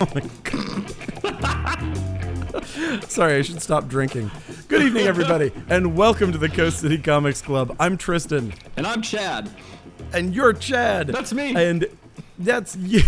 Oh my God. Sorry, I should stop drinking. Good evening, everybody, and welcome to the Coast City Comics Club. I'm Tristan. And I'm Chad. And you're Chad. That's me. And that's you.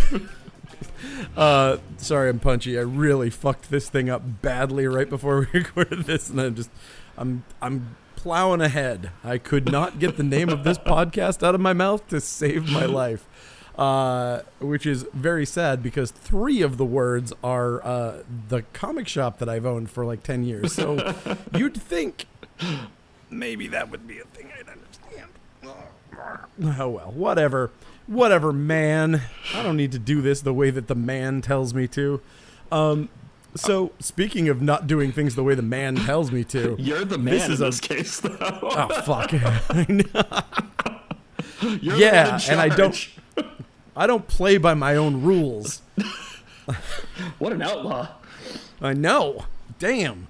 Sorry, I'm punchy. I really fucked this thing up badly right before we recorded this, and I'm plowing ahead. I could not get the name of this podcast out of my mouth to save my life, which is very sad because 3 of the words are the comic shop that I've owned for like 10 years. So you'd think maybe that would be a thing I'd understand. Oh well, whatever. Whatever, man. I don't need to do this the way that the man tells me to. So, speaking of not doing things the way the man tells me to... You're the man in this case, though. Oh, fuck. I know. You're yeah, the man in charge. And I don't play by my own rules. What an outlaw. I know. Damn.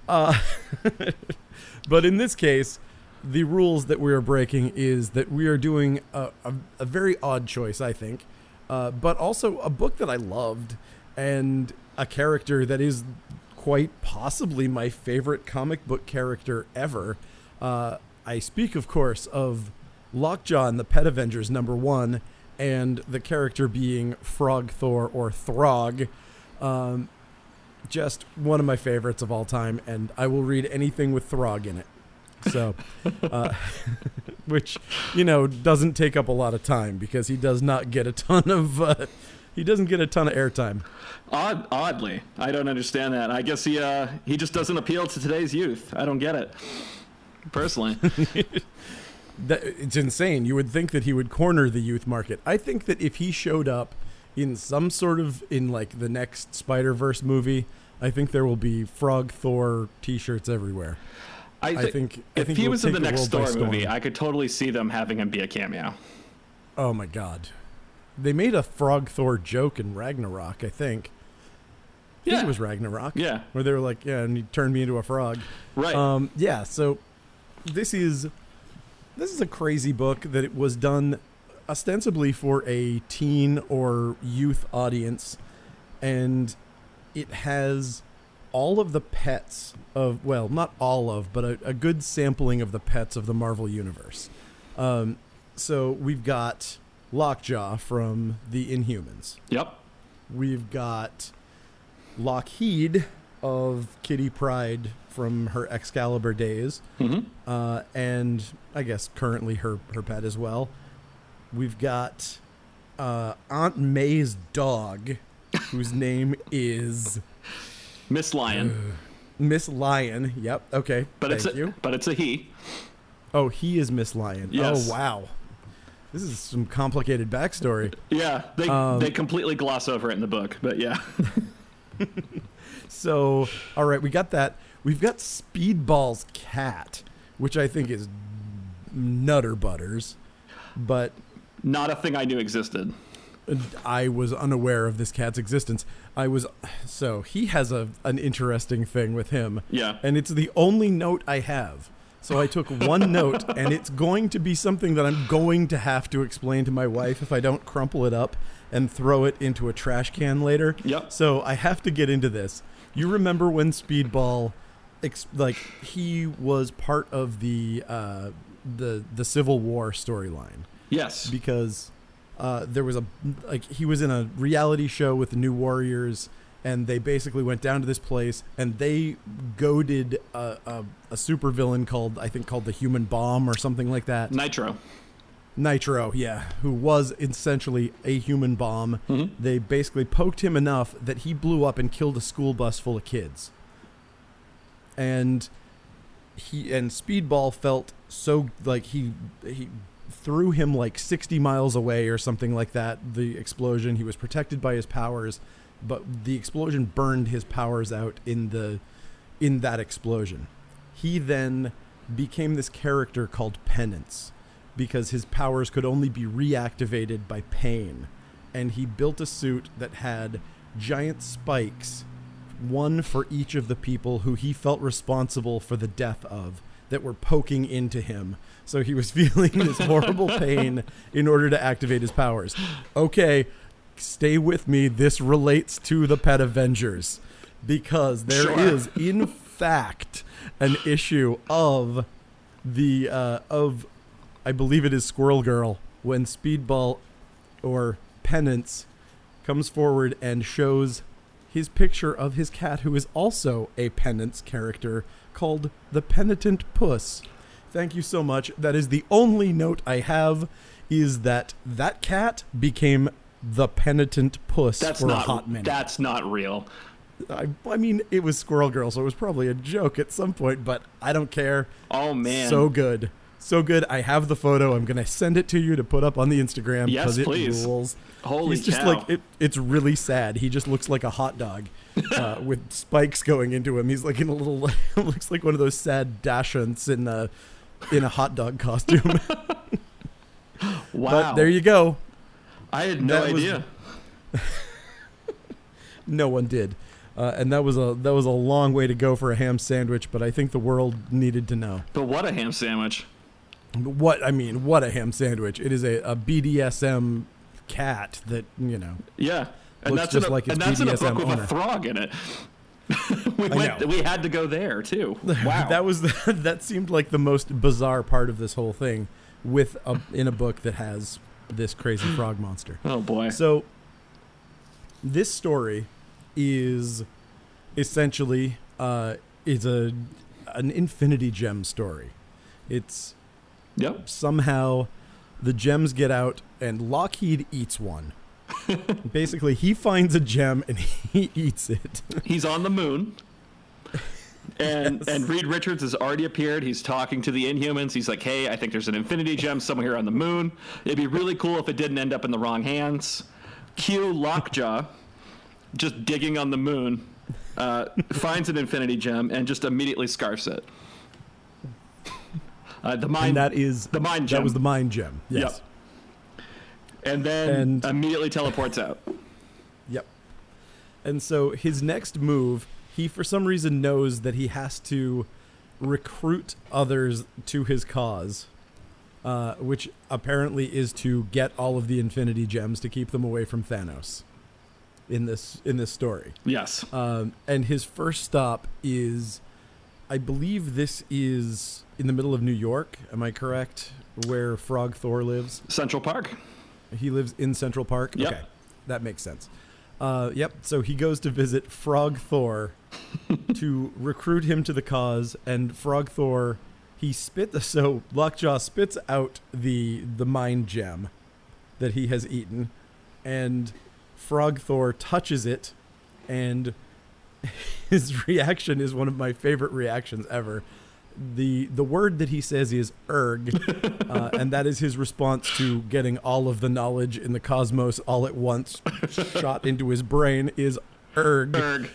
But in this case... The rules that we are breaking is that we are doing a very odd choice, I think, but also a book that I loved and a character that is quite possibly my favorite comic book character ever. I speak, of course, of Lockjaw in the Pet Avengers #1 and the character being Frog Thor or Throg. Just one of my favorites of all time, and I will read anything with Throg in it. So, which, doesn't take up a lot of time because he does not get a ton of, he doesn't get a ton of airtime. Oddly, I don't understand that. I guess he just doesn't appeal to today's youth. I don't get it, personally. It's insane. You would think that he would corner the youth market. I think that if he showed up in some sort of, in like the next Spider-Verse movie, I think there will be Frog Thor t-shirts everywhere. I think if he was in the next Thor movie, I could totally see them having him be a cameo. Oh my God. They made a Frog Thor joke in Ragnarok, I think. I think it was Ragnarok. Yeah. Where they were like, yeah, and he turned me into a frog. Right. Yeah, so this is a crazy book that it was done ostensibly for a teen or youth audience, and it has all of the pets of, well, not all of, but a good sampling of the pets of the Marvel Universe. So we've got Lockjaw from the Inhumans. Yep. We've got Lockheed of Kitty Pryde from her Excalibur days. Mm-hmm. And I guess currently her pet as well. We've got Aunt May's dog, whose name is... Miss Lion. Miss Lion. Yep. Okay. But Thank it's a he. Oh, he is Miss Lion. Yes. Oh, wow. This is some complicated backstory. Yeah, they completely gloss over it in the book, but yeah. So, all right, we got that. We've got Speedball's cat, which I think is Nutter Butters, but not a thing I knew existed. I was unaware of this cat's existence. So he has an interesting thing with him. Yeah. And it's the only note I have. So I took one note, and it's going to be something that I'm going to have to explain to my wife if I don't crumple it up and throw it into a trash can later. Yep. So I have to get into this. You remember when Speedball, he was part of the Civil War storyline? Yes. Because there was he was in a reality show with the New Warriors, and they basically went down to this place and they goaded a supervillain called the Human Bomb or something like that. Nitro, yeah, who was essentially a human bomb. Mm-hmm. They basically poked him enough that he blew up and killed a school bus full of kids. And Speedball felt so like he threw him like 60 miles away or something like that. The explosion, he was protected by his powers, but the explosion burned his powers out in that explosion. He then became this character called Penance because his powers could only be reactivated by pain. And he built a suit that had giant spikes, one for each of the people who he felt responsible for the death of, that were poking into him. So he was feeling this horrible pain in order to activate his powers. Okay, stay with me. This relates to the Pet Avengers because there is, in fact, an issue of I believe it is Squirrel Girl when Speedball or Penance comes forward and shows his picture of his cat, who is also a Penance character called the Penitent Puss. Thank you so much. That is the only note I have, is that cat became the Penitent Puss for a hot minute. That's not real. I mean, it was Squirrel Girl, so it was probably a joke at some point, but I don't care. Oh, man. So good. So good. I have the photo. I'm going to send it to you to put up on the Instagram. Yes, it please. Rules. Holy He's just cow. like, it's really sad. He just looks like a hot dog with spikes going into him. He's like in a little, looks like one of those sad Dachshunds in a hot dog costume. Wow. But there you go. I had no idea. No one did. And that was a long way to go for a ham sandwich, but I think the world needed to know. But what a ham sandwich. What a ham sandwich. It is a BDSM cat that, Yeah. And looks that's just in a, like its and that's in a BDSM book with owner. a frog in it. know. We had to go there too. Wow. That seemed like the most bizarre part of this whole thing in a book that has this crazy frog monster. Oh boy. So this story is essentially is an Infinity Gem story. It's somehow the gems get out and Lockheed eats one. Basically, he finds a gem and he eats it. He's on the moon. And Yes. and Reed Richards has already appeared. He's talking to the Inhumans. He's like, hey, I think there's an Infinity Gem somewhere here on the moon. It'd be really cool if it didn't end up in the wrong hands. Cue Lockjaw just digging on the moon, finds an Infinity Gem, and just immediately scarfs it. The mind And the mind gem. that was the mind gem. Yes. Yep. And then immediately teleports out. Yep. And so his next move, he for some reason knows that he has to recruit others to his cause, which apparently is to get all of the Infinity Gems to keep them away from Thanos in this story. Yes. And his first stop is, I believe this is in the middle of New York. Am I correct? Where Frog Thor lives? Central Park. He lives in Central Park? Yep. Okay. That makes sense. Yep. So he goes to visit Frog Thor to recruit him to the cause, and Frog Thor, so Lockjaw spits out the mind gem that he has eaten, and Frog Thor touches it, and his reaction is one of my favorite reactions ever. The word that he says is erg, and that is his response to getting all of the knowledge in the cosmos all at once shot into his brain is erg. Erg.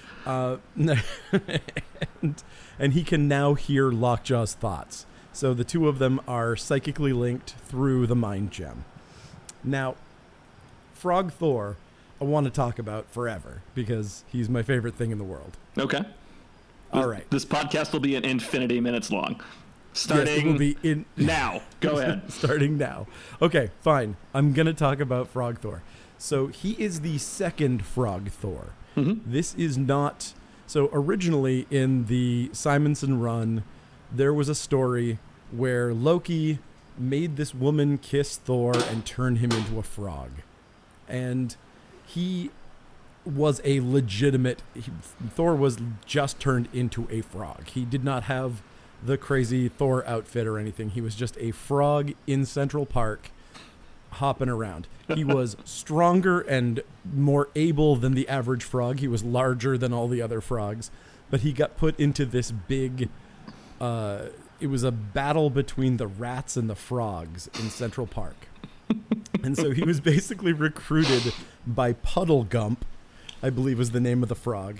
And he can now hear Lockjaw's thoughts. So the two of them are psychically linked through the mind gem. Now, Frog Thor, I want to talk about forever because he's my favorite thing in the world. Okay. All right. This podcast will be an infinity minutes long. Starting Yes, it will be in now. Go ahead. Starting now. Okay, fine. I'm going to talk about Frog Thor. So he is the second Frog Thor. Mm-hmm. This is not... So originally in the Simonson run, there was a story where Loki made this woman kiss Thor and turn him into a frog. And he was a legitimate... Thor was just turned into a frog. He did not have the crazy Thor outfit or anything. He was just a frog in Central Park hopping around. He was stronger and more able than the average frog. He was larger than all the other frogs. But he got put into this big... it was a battle between the rats and the frogs in Central Park. And so he was basically recruited by Puddlegump, I believe was the name of the frog,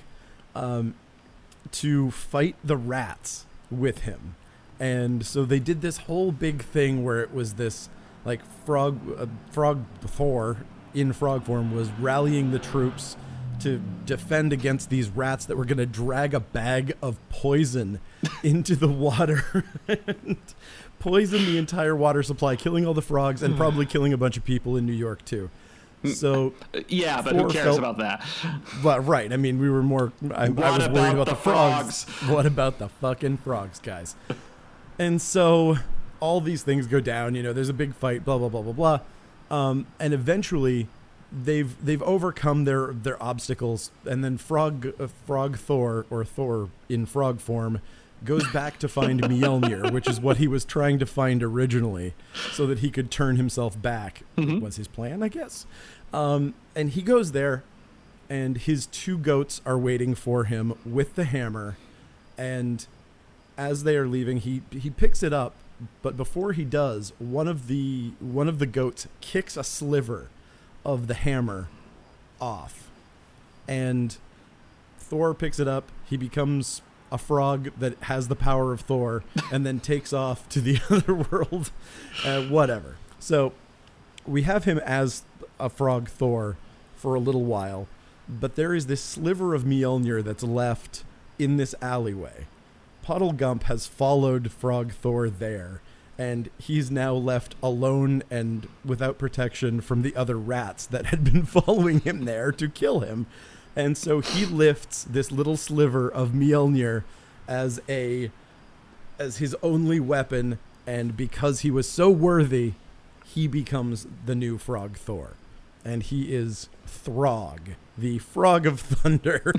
to fight the rats with him. And so they did this whole big thing where it was this, like, Frog Thor in frog form was rallying the troops to defend against these rats that were going to drag a bag of poison into the water and poison the entire water supply, killing all the frogs and probably killing a bunch of people in New York too. So Yeah, but Thor who cares felt- about that? But right, I mean, we were more. I was worried about about the the frogs. What about the fucking frogs, guys? And so all these things go down. You know, there's a big fight. Blah blah blah blah blah. And eventually, they've overcome their obstacles, and then Frog Thor, or Thor in frog form, goes back to find Mjolnir, which is what he was trying to find originally, so that he could turn himself back. Was his plan, I guess. And he goes there, and his two goats are waiting for him with the hammer. And as they are leaving, he picks it up, but before he does, one of the goats kicks a sliver of the hammer off, and Thor picks it up. He becomes a frog that has the power of Thor, and then takes off to the other world. Whatever. So we have him as a frog Thor for a little while, but there is this sliver of Mjolnir that's left in this alleyway. Puddlegump has followed Frog Thor there, and he's now left alone and without protection from the other rats that had been following him there to kill him. And so he lifts this little sliver of Mjolnir as his only weapon, and because he was so worthy, he becomes the new Frog Thor. And he is Throg, the Frog of Thunder.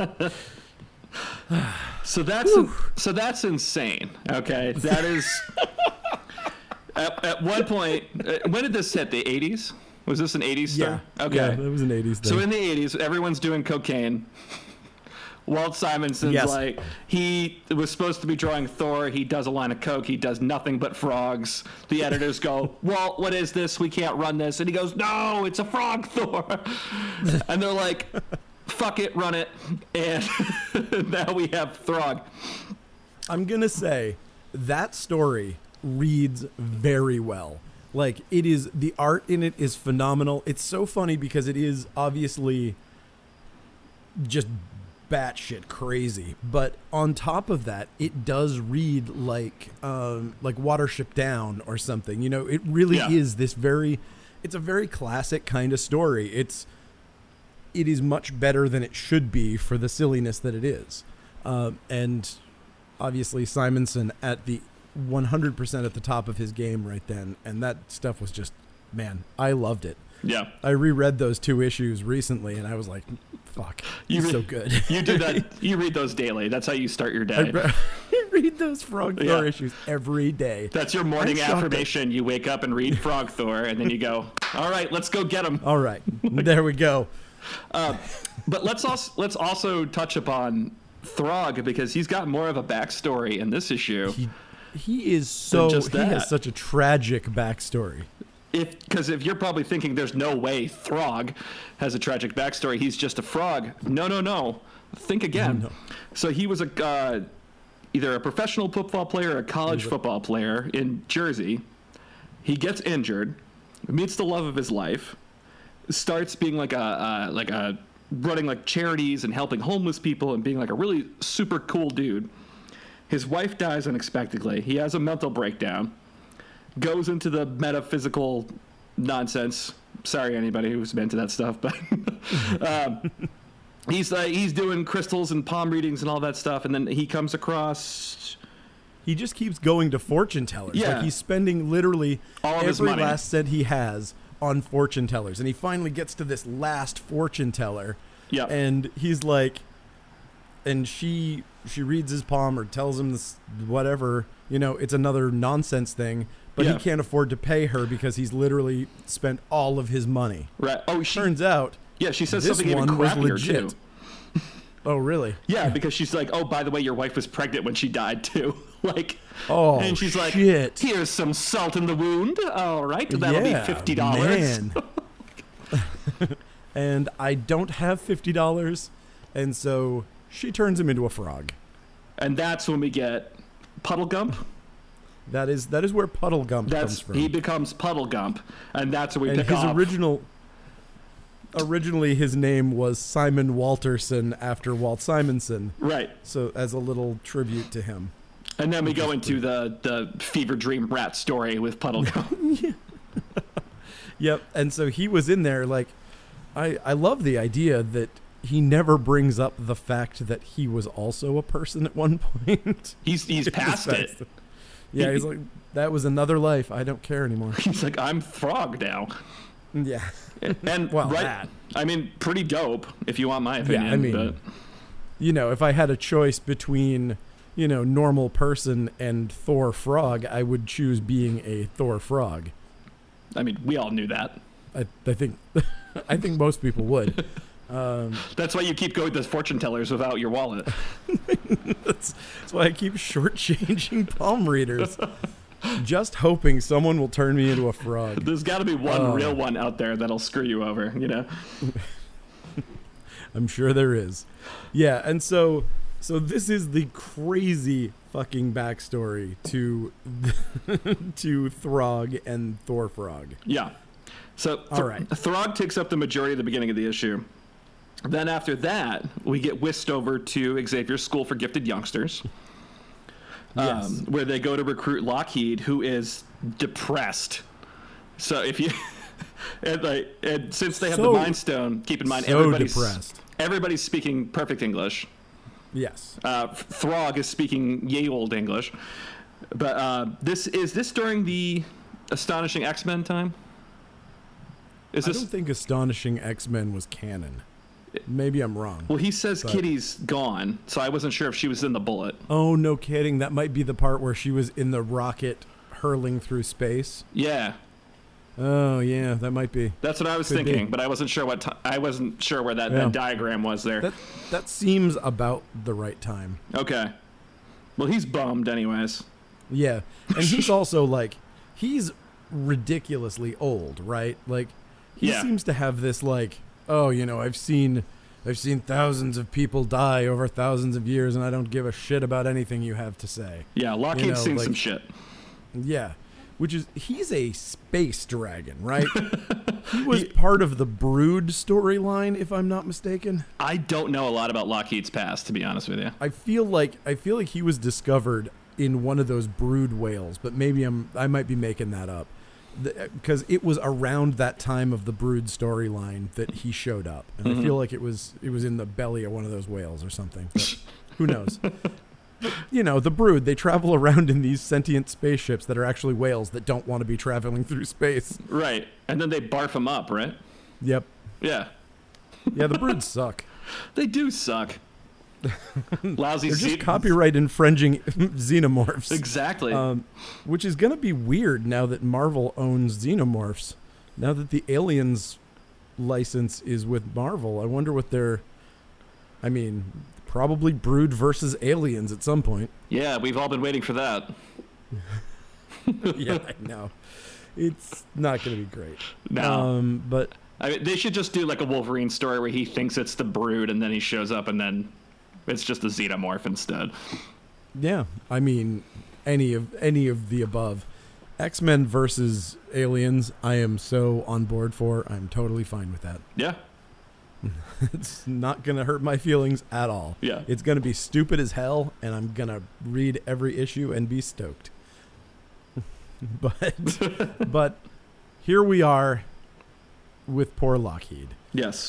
So that's insane. Okay, that is. At one point, when did this hit? The 80s? Was this an 80s star? Yeah. Okay. Yeah, it was an 80s thing. So in the 80s, everyone's doing cocaine. Walt Simonson's like, he was supposed to be drawing Thor. He does a line of coke. He does nothing but frogs. The editors go, Walt, what is this? We can't run this. And he goes, no, it's a frog Thor. And they're like, fuck it, run it. And now we have Throg. I'm going to say that story reads very well. Like, it is, the art in it is phenomenal. It's so funny because it is obviously just batshit crazy, but on top of that, it does read like Watership Down or something. You know, it really is this it's a very classic kind of story. It is much better than it should be for the silliness that it is. And obviously Simonson at the 100% at the top of his game right then, and that stuff was just, man, I loved it. Yeah, I reread those 2 issues recently, and I was like, "Fuck, he's so good." You do that. You read those daily. That's how you start your day. I read those Frog Thor issues every day. That's your morning affirmation. You wake up and read Frog Thor, and then you go, "All right, let's go get him." All right, there we go. But let's also touch upon Throg, because he's got more of a backstory in this issue. He has such a tragic backstory. Because if you're probably thinking there's no way Throg has a tragic backstory, he's just a frog. No. Think again. No. So he was either a professional football player or a college football player in Jersey. He gets injured, meets the love of his life, starts being like a running like charities and helping homeless people and being like a really super cool dude. His wife dies unexpectedly. He has a mental breakdown. Goes into the metaphysical nonsense. Sorry, anybody who's been into that stuff, but he's doing crystals and palm readings and all that stuff, and then he comes across. He just keeps going to fortune tellers. Yeah. Like, he's spending literally all of every his money. last cent he has on fortune tellers, and he finally gets to this last fortune teller. Yeah, and he's like, and she reads his palm or tells him this whatever. You know, it's another nonsense thing. But he can't afford to pay her because he's literally spent all of his money. Right. Oh, turns out. Yeah, she says this something even one was crappier legit. too. Oh, really? Yeah, because she's like, oh, by the way, your wife was pregnant when she died too. Like, oh, and she's like, shit. Here's some salt in the wound. All right, that'll be $50. Man. And I don't have $50, and so she turns him into a frog. And that's when we get Puddlegump. That is where Puddlegump comes from. He becomes Puddlegump, and that's where we pick his off. Originally, his name was Simon Walterson after Walt Simonson. Right. So as a little tribute to him. And then we go into the fever dream rat story with Puddlegump. Yep. And so he was in there like, I love the idea that he never brings up the fact that he was also a person at one point. He's past it. Yeah, he's like, that was another life. I don't care anymore. He's like, I'm Frog now. Yeah. And well, right, that. I mean, pretty dope, if you want my opinion. Yeah, I mean, but if I had a choice between, normal person and Thor Frog, I would choose being a Thor Frog. I mean, we all knew that. I think I think most people would. That's why you keep going to fortune tellers without your wallet. That's why I keep shortchanging palm readers. Just hoping someone will turn me into a frog. There's got to be one real one out there that'll screw you over, I'm sure there is. Yeah, and so this is the crazy fucking backstory to to Throg and Thor Frog. Yeah. So all right. Throg takes up the majority at the beginning of the issue. Then after that, we get whisked over to Xavier's School for Gifted Youngsters. Yes. Where they go to recruit Lockheed, who is depressed. So if you and since they have the Mind Stone, keep in mind everybody's depressed. Everybody's speaking perfect English. Yes. Throg is speaking ye old English. But this during the Astonishing X-Men time? I don't think Astonishing X-Men was canon. Maybe I'm wrong. Well, he says Kitty's gone, so I wasn't sure if she was in the Bullet. Oh, no kidding. That might be the part where she was in the rocket hurling through space. Yeah. Oh, yeah, that might be. That's what I was thinking, but I wasn't sure I wasn't sure where that diagram was there. That seems about the right time. Okay. Well, he's bummed anyways. Yeah. And he's also like, he's ridiculously old, right? Like, he seems to have this like, oh, I've seen thousands of people die over thousands of years, and I don't give a shit about anything you have to say. Yeah, Lockheed's seen some shit. Yeah, he's a space dragon, right? He was part of the Brood storyline, if I'm not mistaken. I don't know a lot about Lockheed's past, to be honest with you. I feel like he was discovered in one of those Brood whales, but maybe I might be making that up. Because it was around that time of the Brood storyline that he showed up, and I feel like it was in the belly of one of those whales or something. But who knows? The Brood, they travel around in these sentient spaceships that are actually whales that don't want to be traveling through space. Right, and then they barf them up, right? Yep. Yeah. Yeah, the Brood suck. They do suck. Lousy. They're just copyright infringing xenomorphs. Exactly. Which is going to be weird now that Marvel owns xenomorphs. Now that the Aliens license is with Marvel, I wonder what probably Brood versus Aliens at some point. Yeah, we've all been waiting for that. Yeah, I know. It's not going to be great. No. But I mean, they should just do like a Wolverine story where he thinks it's the Brood and then he shows up and then it's just a xenomorph instead. Yeah, I mean, any of the above. X-Men versus Aliens, I am so on board for. I'm totally fine with that. Yeah. It's not going to hurt my feelings at all. Yeah. It's going to be stupid as hell, and I'm going to read every issue and be stoked. But here we are with poor Lockheed. Yes.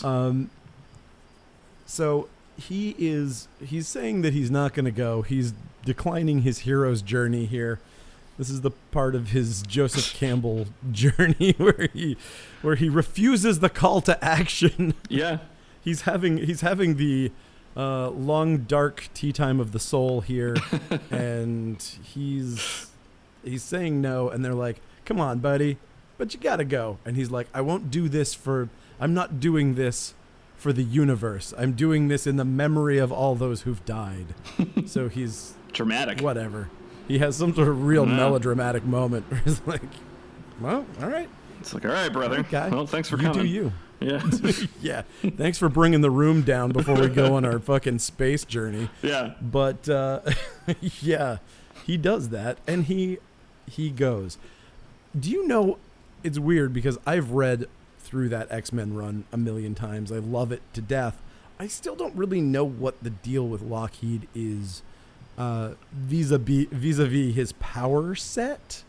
So he's saying that he's not going to go. He's declining his hero's journey here. This is the part of his Joseph Campbell journey where he refuses the call to action. Yeah. He's having the long dark tea time of the soul here, and he's saying no, and they're like, "Come on, buddy, but you gotta go." And he's like, I'm not doing this for the universe. I'm doing this in the memory of all those who've died. So he's dramatic. Whatever. He has some sort of real melodramatic moment where he's like, well, all right. It's like, all right, brother. Okay. Well, thanks for coming. You do you. Yeah. Yeah. Thanks for bringing the room down before we go on our fucking space journey. Yeah. But, yeah, he does that, and he goes. Do you know, it's weird because I've read through that X-Men run a million times. I love it to death. I still don't really know what the deal with Lockheed is vis-a-vis his power set.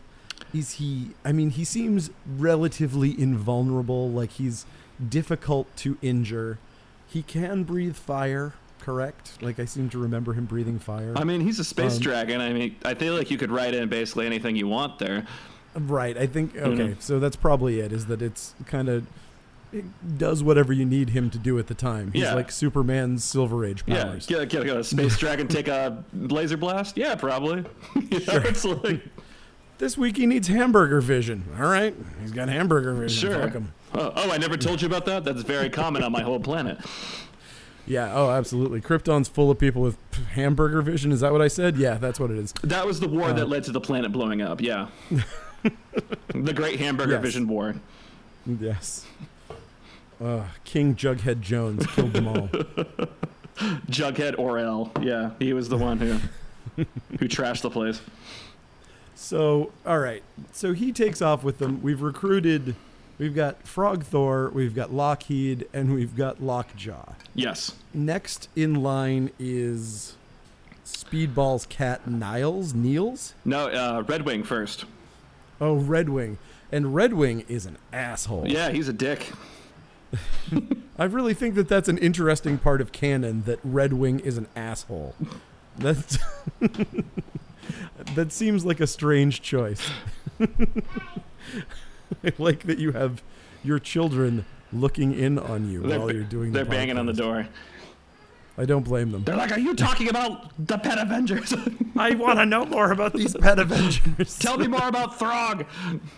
Is he? I mean, he seems relatively invulnerable. Like he's difficult to injure. He can breathe fire, correct? Like I seem to remember him breathing fire. I mean, he's a space dragon. I mean, I feel like you could write in basically anything you want there. Right. I think. Okay. So that's probably it. Is that it's kind of. It does whatever you need him to do at the time. He's like Superman's Silver Age powers. Yeah, get a space dragon take a laser blast? Yeah, probably. Sure. It's like, this week he needs hamburger vision. All right, he's got hamburger vision. sure. Fuck him. Oh, I never told you about that? That's very common on my whole planet. Yeah, oh, absolutely. Krypton's full of people with hamburger vision. Is that what I said? Yeah, that's what it is. That was the war that led to the planet blowing up, yeah. The Great Hamburger Vision War. Yes. King Jughead Jones killed them all. Jughead Orel, yeah, he was the one who trashed the place. So, all right. So he takes off with them. We've got Frog Thor, we've got Lockheed, and we've got Lockjaw. Yes. Next in line is Speedball's cat Niles? No, Redwing first. Oh, Redwing. And Redwing is an asshole. Yeah, he's a dick. I really think that that's an interesting part of canon, that Redwing is an asshole. That's that seems like a strange choice. I like that you have your children looking in on you while you're doing the podcast. They're banging on the door. I don't blame them. They're like, are you talking about the Pet Avengers? I want to know more about these Pet Avengers. Tell me more about Throg.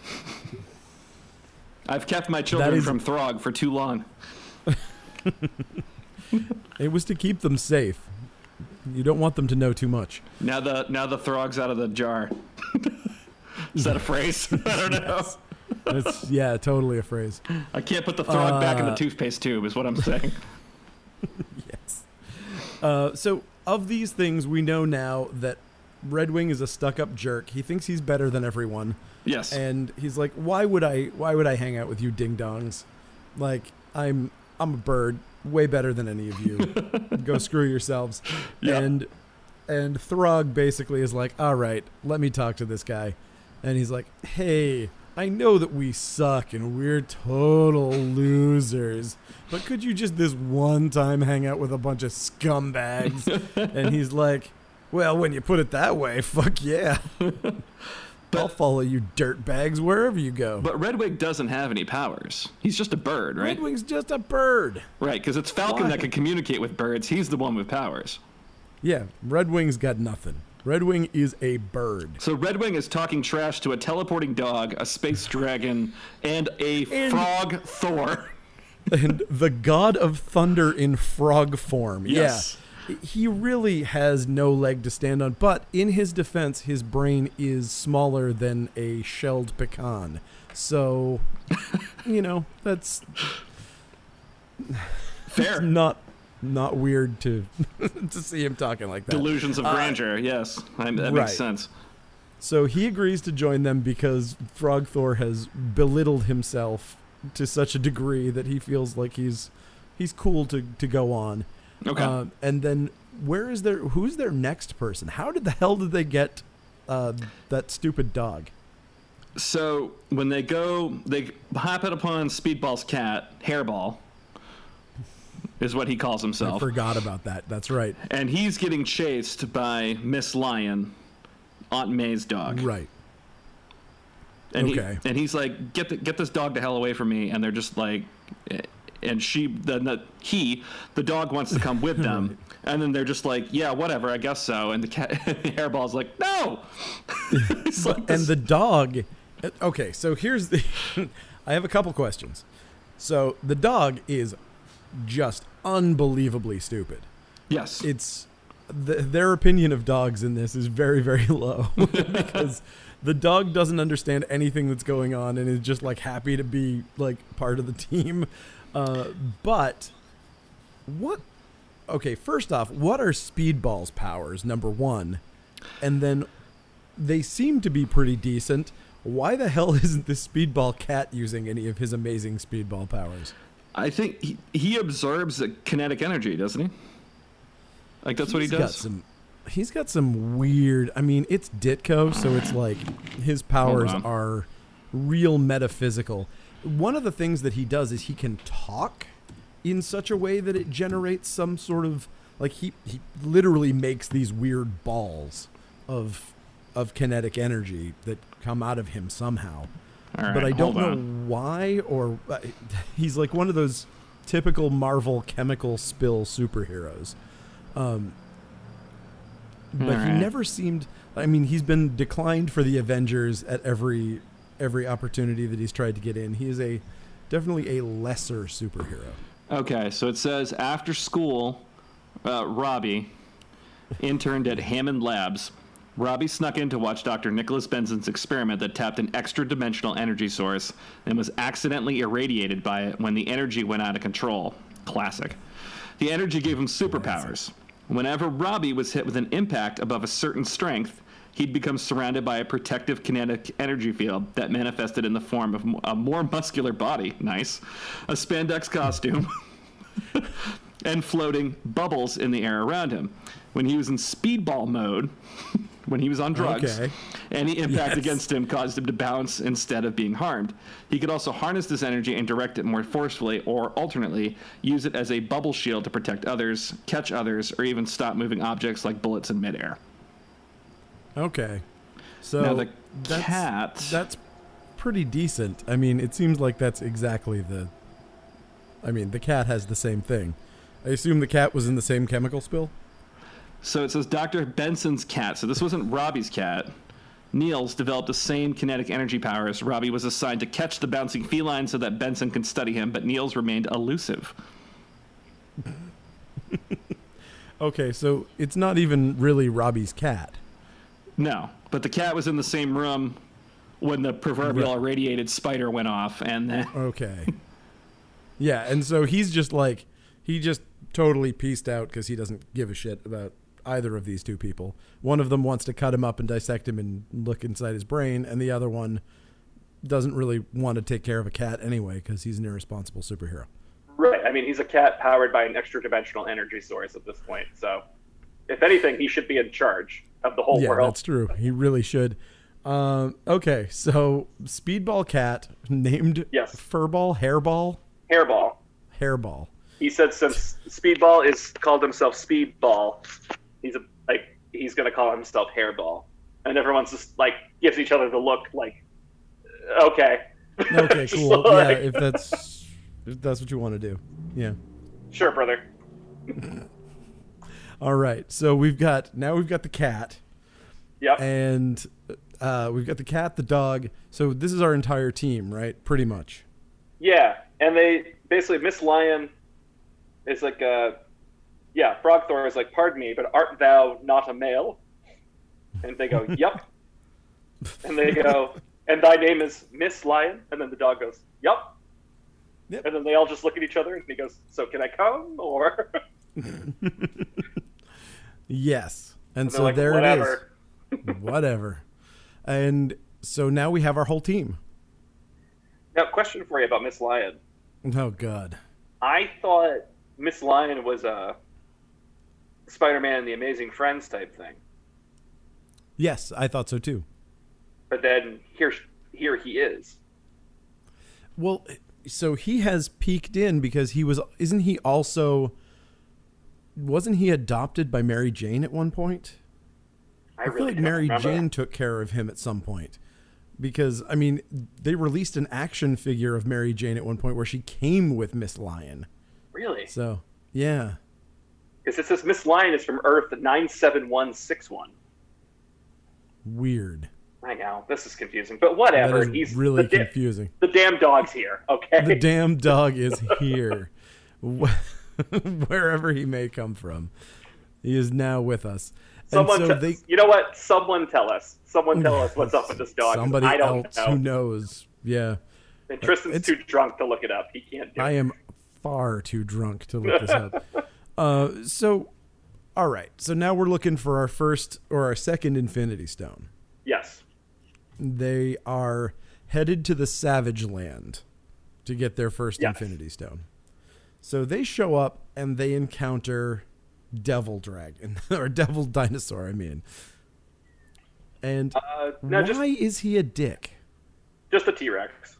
I've kept my children from Throg for too long. It was to keep them safe. You don't want them to know too much. Now the Throg's out of the jar. Is that a phrase? I don't know. That's totally a phrase. I can't put the Throg back in the toothpaste tube, is what I'm saying. Yes. So of these things, we know now that Redwing is a stuck-up jerk. He thinks he's better than everyone. Yes. And he's like, why would I hang out with you ding-dongs? Like, I'm a bird, way better than any of you. Go screw yourselves. Yep. And Throg basically is like, all right, let me talk to this guy. And he's like, hey, I know that we suck and we're total losers, but could you just this one time hang out with a bunch of scumbags? And he's like, well, when you put it that way, fuck yeah. I'll follow you dirtbags wherever you go. But Redwing doesn't have any powers. He's just a bird, right? Redwing's just a bird. Right, because it's Falcon that can communicate with birds. He's the one with powers. Yeah, Redwing's got nothing. Redwing is a bird. So Redwing is talking trash to a teleporting dog, a space dragon, and a frog Thor. And the god of thunder in frog form. Yes. Yeah. He really has no leg to stand on, but in his defense, his brain is smaller than a shelled pecan. So, that's fair. Not weird to to see him talking like that. Delusions of grandeur, yes. That makes sense. So he agrees to join them because Frog Thor has belittled himself to such a degree that he feels like he's cool to go on. Okay. And then who's their next person? How the hell did they get that stupid dog? So when they happen upon Speedball's cat, Hairball, is what he calls himself. I forgot about that. That's right. And he's getting chased by Miss Lion, Aunt May's dog. Right. And he's like, get this dog the hell away from me. And they're just like, and the dog wants to come with them. Right. And then they're just like, yeah, whatever, I guess so. And the Hairball's like, no. And the dog. Okay, so here's I have a couple questions. So the dog is just unbelievably stupid. Yes. It's their opinion of dogs in this is very, very low because the dog doesn't understand anything that's going on and is just like happy to be like part of the team. But first off, what are Speedball's powers, number one? And then they seem to be pretty decent. Why the hell isn't this Speedball cat using any of his amazing Speedball powers? I think he absorbs the kinetic energy, doesn't he? Like that's what he does. He's got some weird. I mean, it's Ditko, so it's like his powers are real metaphysical. One of the things that he does is he can talk in such a way that it generates some sort of like he literally makes these weird balls of kinetic energy that come out of him somehow. Right, but I don't know why, or he's like one of those typical Marvel chemical spill superheroes. But he never seemed. I mean, he's been declined for the Avengers at every opportunity that he's tried to get in. He is definitely a lesser superhero. Okay, so it says after school, Robbie interned at Hammond Labs. Robbie snuck in to watch Dr. Nicholas Benson's experiment that tapped an extra-dimensional energy source and was accidentally irradiated by it when the energy went out of control. Classic. The energy gave him superpowers. Whenever Robbie was hit with an impact above a certain strength, he'd become surrounded by a protective kinetic energy field that manifested in the form of a more muscular body, nice, a spandex costume, and floating bubbles in the air around him. When he was in speedball mode, when he was on drugs, any impact against him caused him to bounce instead of being harmed. He could also harness this energy and direct it more forcefully, or alternately, use it as a bubble shield to protect others, catch others, or even stop moving objects like bullets in midair. Okay. So now the cat... That's pretty decent. I mean, it seems like that's exactly the... I mean, the cat has the same thing. I assume the cat was in the same chemical spill? So it says Dr. Benson's cat. So this wasn't Robbie's cat. Niels developed the same kinetic energy powers. Robbie was assigned to catch the bouncing feline so that Benson could study him, but Niels remained elusive. Okay, so it's not even really Robbie's cat. No, but the cat was in the same room when the proverbial irradiated spider went off, and then... Okay. Yeah, and so he's just like... He just totally pieced out because he doesn't give a shit about either of these two people. One of them wants to cut him up and dissect him and look inside his brain, and the other one doesn't really want to take care of a cat anyway because he's an irresponsible superhero. Right. I mean, he's a cat powered by an extra-dimensional energy source at this point. So, if anything, he should be in charge of the whole world. Yeah, that's true. He really should. Okay, so Speedball Cat named Furball, Hairball? Hairball. He said since Speedball is called himself Speedball, he's going to call himself Hairball. And everyone's just like gives each other the look like, okay. Okay, cool. So, yeah, if that's what you want to do. Yeah. Sure, brother. All right. So we've got the cat. Yep. And we've got the cat, the dog. So this is our entire team, right? Pretty much. Yeah. And they basically, Miss Lion is like, Frog Thor is like, pardon me, but art thou not a male? And they go, yup. And they go, and thy name is Miss Lion? And then the dog goes, yup. Yep. And then they all just look at each other and he goes, so can I come? Or yes. And so like, there whatever. It is. Whatever. And so now we have our whole team. Now, question for you about Miss Lion. Oh, God. I thought Miss Lion was a Spider-Man and the Amazing Friends type thing. Yes, I thought so too. But then here he is. Well, so he has peeked in because wasn't he adopted by Mary Jane at one point? I feel like Mary Jane took care of him at some point. Because, I mean, they released an action figure of Mary Jane at one point where she came with Miss Lion. Really? So, yeah. Because it says Miss Lion is from Earth 97161. Weird. I know. This is confusing. But whatever. That is really confusing. The damn dog's here, okay? The damn dog is here. Wherever he may come from. He is now with us. You know what? Someone tell us. Someone tell us what's up with this dog. Somebody I don't else know. who knows. Yeah. And Tristan's too drunk to look it up. He can't do it. I am far too drunk to look this up. All right. So now we're looking for our second Infinity Stone. Yes. They are headed to the Savage Land to get their first Infinity Stone. So they show up and they encounter devil dragon or devil dinosaur. I mean, and no, why is he a dick? Just a T-Rex.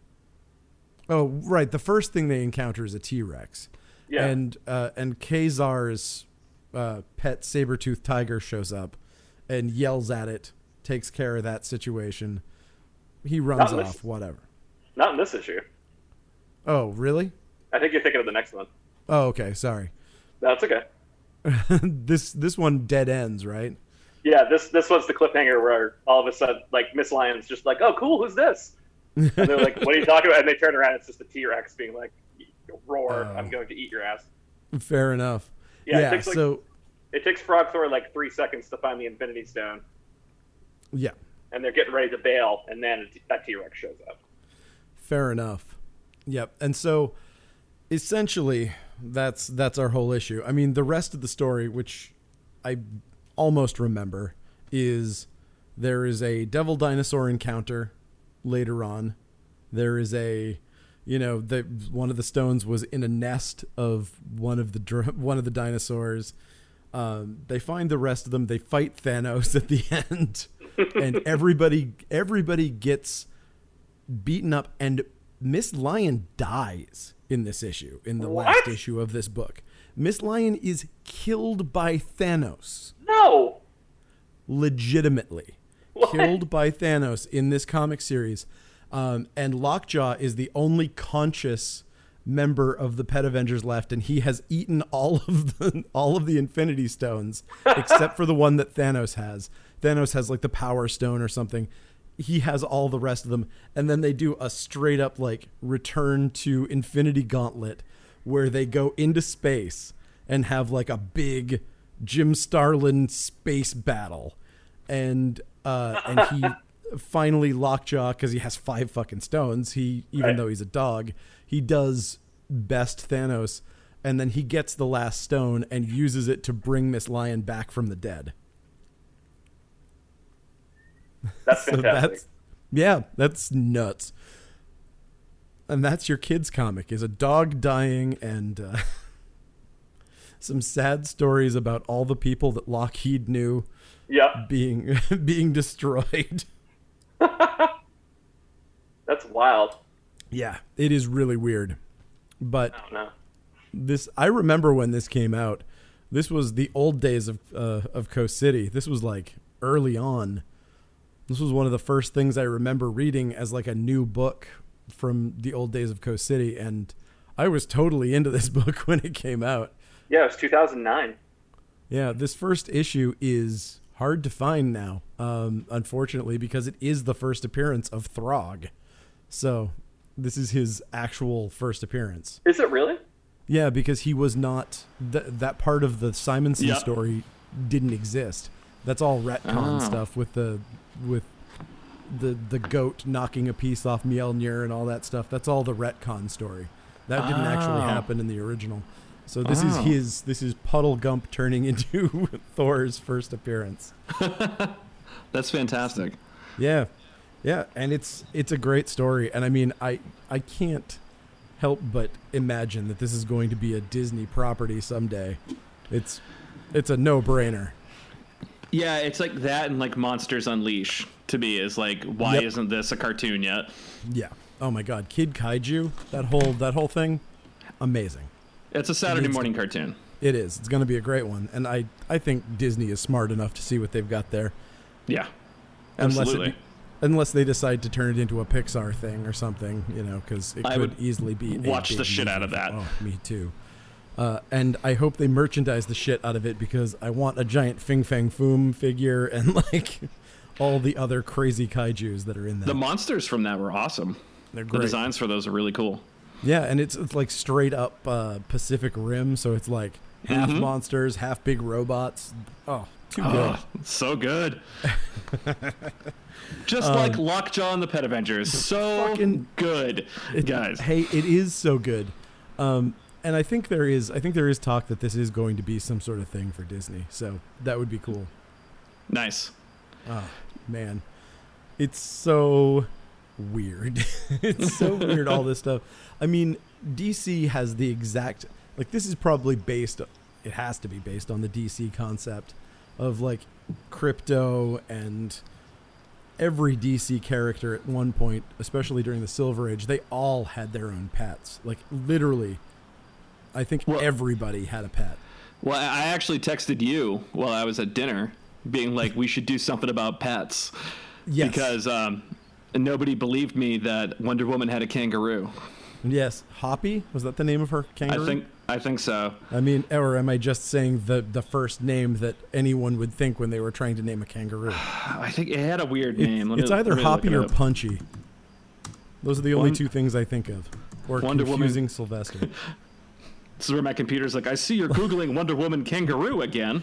Oh, right. The first thing they encounter is a T-Rex. Yeah. And Kazar's pet saber-toothed tiger shows up and yells at it, takes care of that situation. He runs off, whatever. Not in this issue. Oh, really? I think you're thinking of the next one. Oh, okay. Sorry. That's okay. This one dead ends, right? Yeah, this was the cliffhanger where all of a sudden, like, Miss Lion's just like, oh, cool, who's this? And they're like, what are you talking about? And they turn around, it's just a T-Rex being like, roar, I'm going to eat your ass. Fair enough. Yeah, it takes Frog Thor like 3 seconds to find the Infinity Stone. Yeah. And they're getting ready to bail, and then that T-Rex shows up. Fair enough. Yep. And so, essentially, that's our whole issue. I mean, the rest of the story, which I almost remember, is there is a devil dinosaur encounter later on. There is one of the stones was in a nest of one of the dinosaurs. They find the rest of them. They fight Thanos at the end, and everybody gets beaten up. And Miss Lion dies in this issue. In the last issue of this book, Miss Lion is killed by Thanos. No, legitimately killed by Thanos in this comic series. And Lockjaw is the only conscious member of the Pet Avengers left, and he has eaten all of the Infinity Stones except for the one that Thanos has. Thanos has like the Power Stone or something. He has all the rest of them, and then they do a straight up like return to Infinity Gauntlet where they go into space and have like a big Jim Starlin space battle, and he finally Lockjaw, because he has 5 fucking stones, even though he's a dog, he does best Thanos, and then he gets the last stone and uses it to bring Miss Lion back from the dead. That's fantastic. That's nuts. And that's your kids' comic, is a dog dying and some sad stories about all the people that Lockheed knew being destroyed. That's wild. Yeah, it is really weird. But I don't know. I remember when this came out. This was the old days of Coast City. This was like early on. This was one of the first things I remember reading as like a new book from the old days of Coast City, and I was totally into this book when it came out. Yeah, it was 2009. Yeah, this first issue is hard to find now, unfortunately, because it is the first appearance of Throg. So this is his actual first appearance. Is it really? Yeah, because he was not... that part of the Simonson story didn't exist. That's all retcon stuff with the goat knocking a piece off Mjolnir and all that stuff. That's all the retcon story. That didn't actually happen in the original. So this is Puddle Gump turning into Thor's first appearance. That's fantastic. Yeah. Yeah, and it's a great story. And I mean, I can't help but imagine that this is going to be a Disney property someday. It's a no-brainer. Yeah, it's like that and like Monsters Unleashed to me is like, why isn't this a cartoon yet? Yeah. Oh my God, Kid Kaiju, that whole thing, amazing. It's a Saturday morning cartoon. It is. It's going to be a great one, and I think Disney is smart enough to see what they've got there. Yeah, absolutely. Unless they decide to turn it into a Pixar thing or something, because it could easily be. Watch the shit out of that. Oh, me too. And I hope they merchandise the shit out of it, because I want a giant Fing Fang Foom figure and like all the other crazy kaijus that are in there. The monsters from that were awesome. They're great. The designs for those are really cool. Yeah, and it's like straight up Pacific Rim, so it's like half monsters, half big robots. Oh, too good. So good. Just like Lockjaw and the Pet Avengers. So fucking good, guys. Hey, it is so good. And I think there is talk that this is going to be some sort of thing for Disney. So that would be cool. Nice. Oh, man. It's so weird. It's so weird, all this stuff. I mean, DC has the exact, like, this is probably based it has to be based on the DC concept of like Crypto, and every DC character at one point, especially during the Silver Age, they all had their own pets. Like literally, I think everybody had a pet. Well, I actually texted you while I was at dinner, being like, we should do something about pets. Yes. Because nobody believed me that Wonder Woman had a kangaroo. Yes. Hoppy? Was that the name of her kangaroo? I think so. I mean, or am I just saying the first name that anyone would think when they were trying to name a kangaroo? I think it had a weird name. It's either Hoppy or Punchy. Those are the only two things I think of. Or Wonder confusing Woman. Sylvester. This is where my computer's like, I see you're Googling Wonder Woman kangaroo again.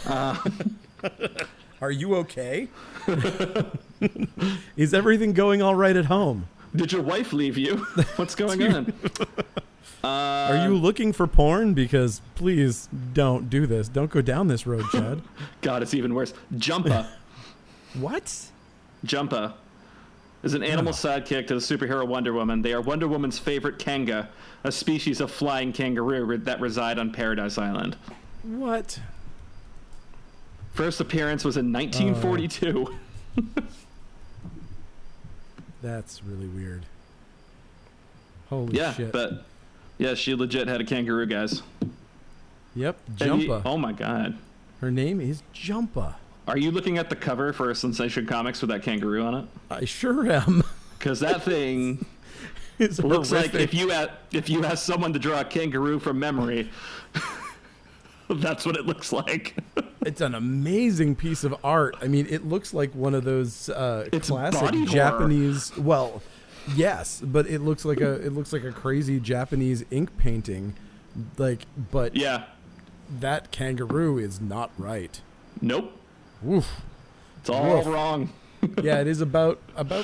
Are you okay? Is everything going all right at home? Did your wife leave you? What's going on? Are you looking for porn? Because please don't do this. Don't go down this road, Chad. God, it's even worse. Jumpa. What? Jumpa is an animal sidekick to the superhero Wonder Woman. They are Wonder Woman's favorite kanga, a species of flying kangaroo that reside on Paradise Island. What? First appearance was in 1942. That's really weird. Holy shit. But yeah, she legit had a kangaroo, guys. Yep, Jumpa. Oh my god. Her name is Jumpa. Are you looking at the cover for Sensation Comics with that kangaroo on it? I sure am. Because that thing It's looks horrific. like if you ask someone to draw a kangaroo from memory, that's what it looks like. It's an amazing piece of art. I mean, it looks like one of those It's classic body horror. Japanese. Well, yes, but it looks like a crazy Japanese ink painting. But Yeah. that kangaroo is not right. Nope. Woof. It's all Woof. wrong. Yeah, it is about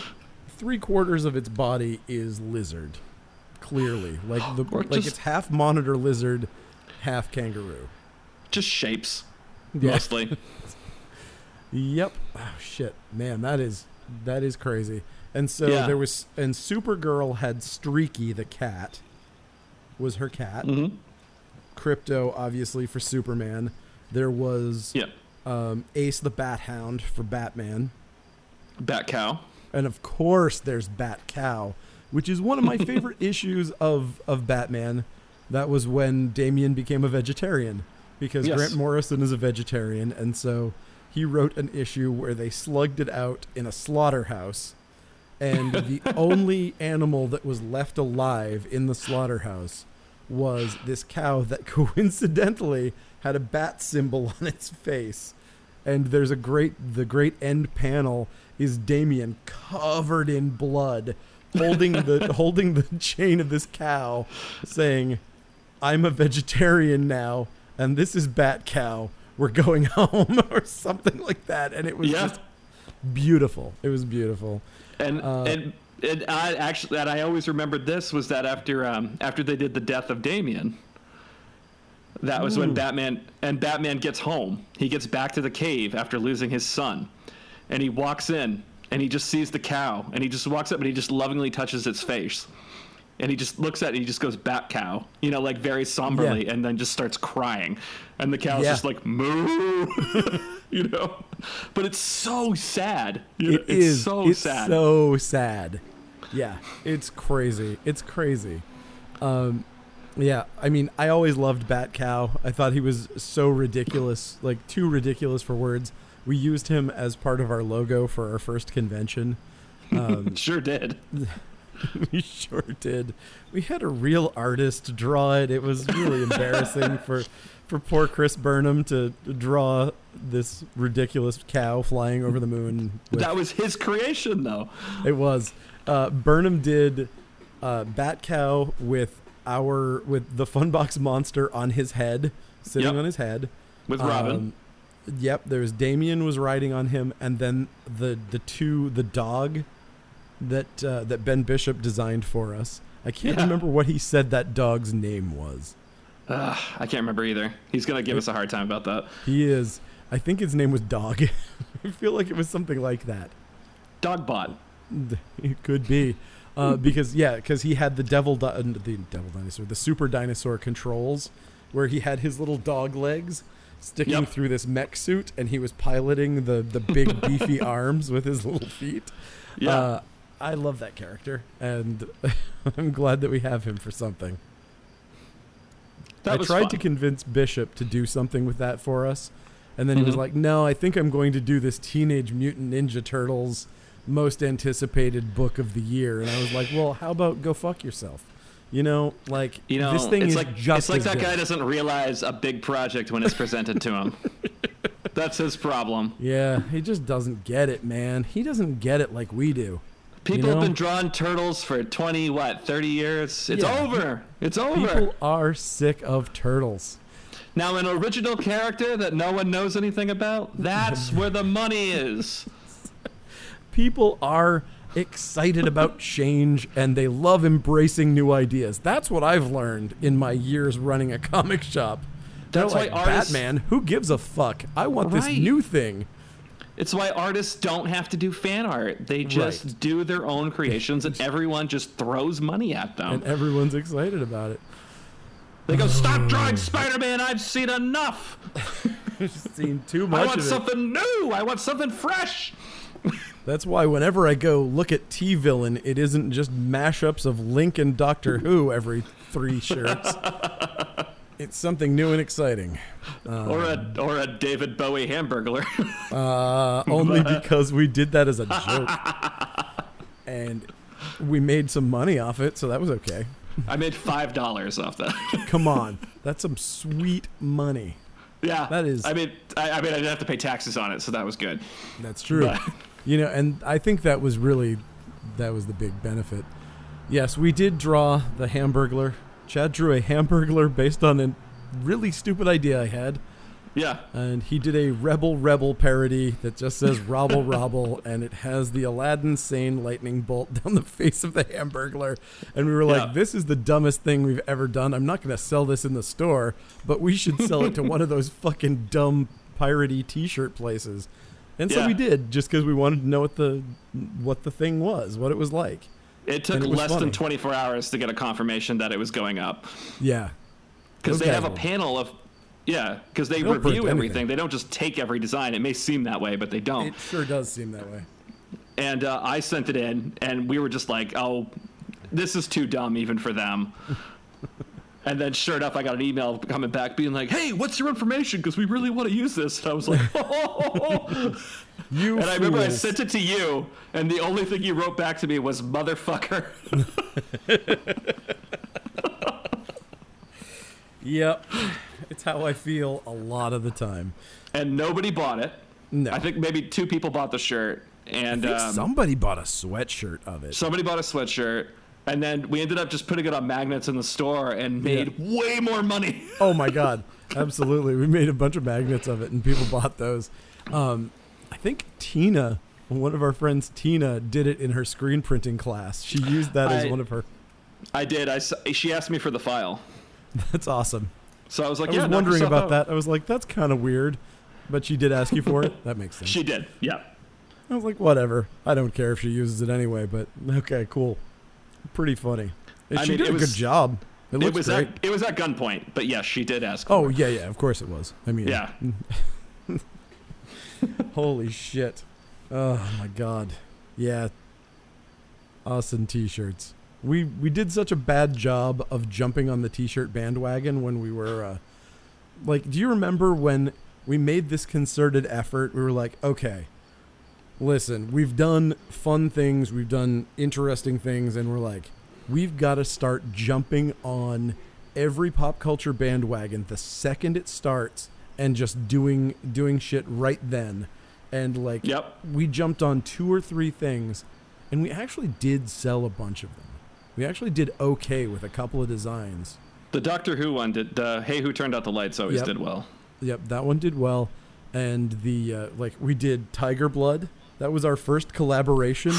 3/4 of its body is lizard. Clearly, it's half monitor lizard, half kangaroo. Just shapes. Yeah. Mostly. Yep. Oh shit, man, that is crazy. And so Yeah. Supergirl had Streaky the cat. Was her cat. Mm-hmm. Crypto, obviously, for Superman. There was Yeah. Ace the Bat Hound for Batman. Bat cow. And of course there's Bat Cow, which is one of my favorite issues of Batman. That was when Damian became a vegetarian, because Yes. Grant Morrison is a vegetarian, and so he wrote an issue where they slugged it out in a slaughterhouse, and the only animal that was left alive in the slaughterhouse was this cow that coincidentally had a bat symbol on its face. And there's the great end panel is Damian covered in blood, holding the chain of this cow, saying, "I'm a vegetarian now, and this is Bat Cow. We're going home," or something like that. And it was just beautiful. It was beautiful. And I always remembered this was that after they did the death of Damian, that was when Batman gets home. He gets back to the cave after losing his son, and he walks in and he just sees the cow, and he just walks up and he just lovingly touches its face, and he just looks at it and he just goes, "Bat Cow," like very somberly, and then just starts crying, and the cow's just like, "Moo," But it's so sad. It's so sad. So sad. Yeah, it's crazy. It's crazy. Yeah, I mean, I always loved Bat Cow. I thought he was so ridiculous, like too ridiculous for words. We used him as part of our logo for our first convention. Sure did. We sure did. We had a real artist draw it. It was really embarrassing for poor Chris Burnham to draw this ridiculous cow flying over the moon. That was his creation, though. It was. Burnham did Bat Cow with the Funbox monster on his head, sitting on his head. With Robin. Yep, there's Damian was riding on him, and then the dog that Ben Bishop designed for us. I can't remember what he said that dog's name was. I can't remember either. He's going to give us a hard time about that. He is. I think his name was Dog. I feel like it was something like that. Dogbot. It could be. Because he had the super dinosaur controls, where he had his little dog legs sticking Yep. through this mech suit, and he was piloting the big beefy arms with his little feet. Yeah. I love that character, and I'm glad that we have him for something. That I was tried fun. to convince Bishop to do something with that for us, and then he was Mhm. like, no, I think I'm going to do this Teenage Mutant Ninja Turtles most anticipated book of the year. And I was like, well, how about go fuck yourself? You know, like, this thing it's is like just it's like as that good. guy doesn't realize a big project when it's presented to him. That's his problem. Yeah, he just doesn't get it, man. He doesn't get it like we do. People You have know? been drawing turtles for 30 years. It's Yeah. over. It's over. People are sick of turtles. Now, an original character that no one knows anything about, that's where the money is. People are excited about change, and they love embracing new ideas. That's what I've learned in my years running a comic shop. That's They're why like, artists- Batman, who gives a fuck? I want this Right. new thing. It's why artists don't have to do fan art. They just Right. do their own creations, and everyone just throws money at them. And everyone's excited about it. They go, stop drawing Spider-Man. I've seen enough. I've seen too I much want of it. something new. I want something fresh. That's why whenever I go look at T-Villain, it isn't just mashups of Link and Doctor Who every 3 shirts. It's something new and exciting. Or a David Bowie Hamburglar. Only because we did that as a joke. And we made some money off it, so that was okay. I made $5 off that. Come on. That's some sweet money. Yeah, That is- I mean, I didn't have to pay taxes on it, so that was good. That's true. But- You know, and I think that was the big benefit. Yes, we did draw the Hamburglar. Chad drew a Hamburglar based on a really stupid idea I had. Yeah, And he did a Rebel parody that just says Robble Robble, and it has the Aladdin Sane lightning bolt down the face of the Hamburglar. And we were like, Yeah. this is the dumbest thing we've ever done. I'm not going to sell this in the store, but we should sell it to one of those fucking dumb piratey t-shirt places. And so Yeah. we did, just because we wanted to know what the thing was, what it was like. it took And it was less funny. than 24 hours to get a confirmation that it was going up. Yeah. Because Those they guys have a will- panel of, because they They'll print review everything. anything. They don't just take every design. It may seem that way, but they don't. It sure does seem that way. And I sent it in, and we were just like, oh, this is too dumb even for them. And then sure enough, I got an email coming back being like, hey, what's your information? Because we really want to use this. And I was like, oh. You And I remember I fools. sent it to you, and the only thing you wrote back to me was motherfucker. Yep. It's how I feel a lot of the time. And nobody bought it. No. I think maybe 2 people bought the shirt, and I think somebody bought a sweatshirt of it. somebody bought a sweatshirt. And then we ended up just putting it on magnets in the store and made way more money. Oh my god, absolutely! We made a bunch of magnets of it, and people bought those. I think Tina, one of our friends, Tina, did it in her screen printing class. She used that as one of her. I did. She asked me for the file. That's awesome. So I was like, I yeah, was knock wondering yourself about out. that. I was like, that's kind of weird, but she did ask you for it. That makes sense. She did. Yeah. I was like, whatever. I don't care if she uses it anyway, but okay, cool. Pretty funny. I She mean, did it a was- good job. It It looks was great. at gunpoint, but yes, she did ask. For Oh it. yeah, of course it was. I mean, Yeah. holy shit. Oh my god. Yeah. Us and t-shirts. We did such a bad job of jumping on the t-shirt bandwagon when we were like, do you remember when we made this concerted effort? We were like, okay, listen, we've done fun things, we've done interesting things, and we're like, we've got to start jumping on every pop culture bandwagon the second it starts and just doing shit right then. And like, Yep. we jumped on 2 or 3 things, and we actually did sell a bunch of them. We actually did okay with a couple of designs. The Doctor Who one did. Hey, Who Turned Out the Lights always Yep. did well. Yep, that one did well. And the we did Tiger Blood. That was our first collaboration.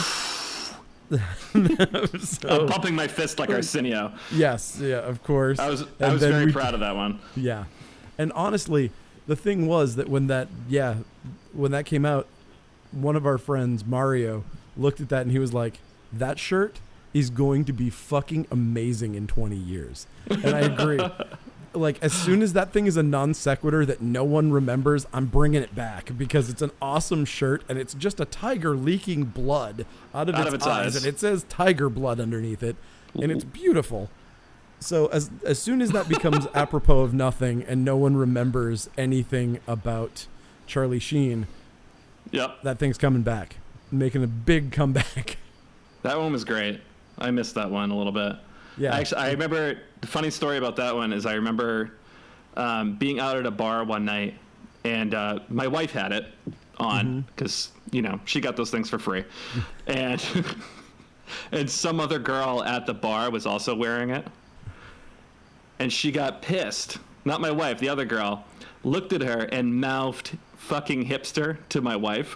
So, I'm pumping my fist like Arsenio. yes, yeah, of course. I was And then very we- proud of that one. Yeah. And honestly, the thing was that when that came out, one of our friends, Mario, looked at that and he was like, that shirt is going to be fucking amazing in 20 years. And I agree. like as soon as that thing is a non sequitur that no one remembers, I'm bringing it back because it's an awesome shirt and it's just a tiger leaking blood out of its eyes, and it says tiger blood underneath it, and it's beautiful. So as soon as that becomes apropos of nothing and no one remembers anything about Charlie Sheen, that thing's coming back, making a big comeback. That one was great. I missed that one a little bit. Yeah, actually, I remember the funny story about that one is I remember being out at a bar one night, and my wife had it on because she got those things for free, and and some other girl at the bar was also wearing it, and she got pissed. Not my wife, the other girl looked at her and mouthed "fucking hipster" to my wife.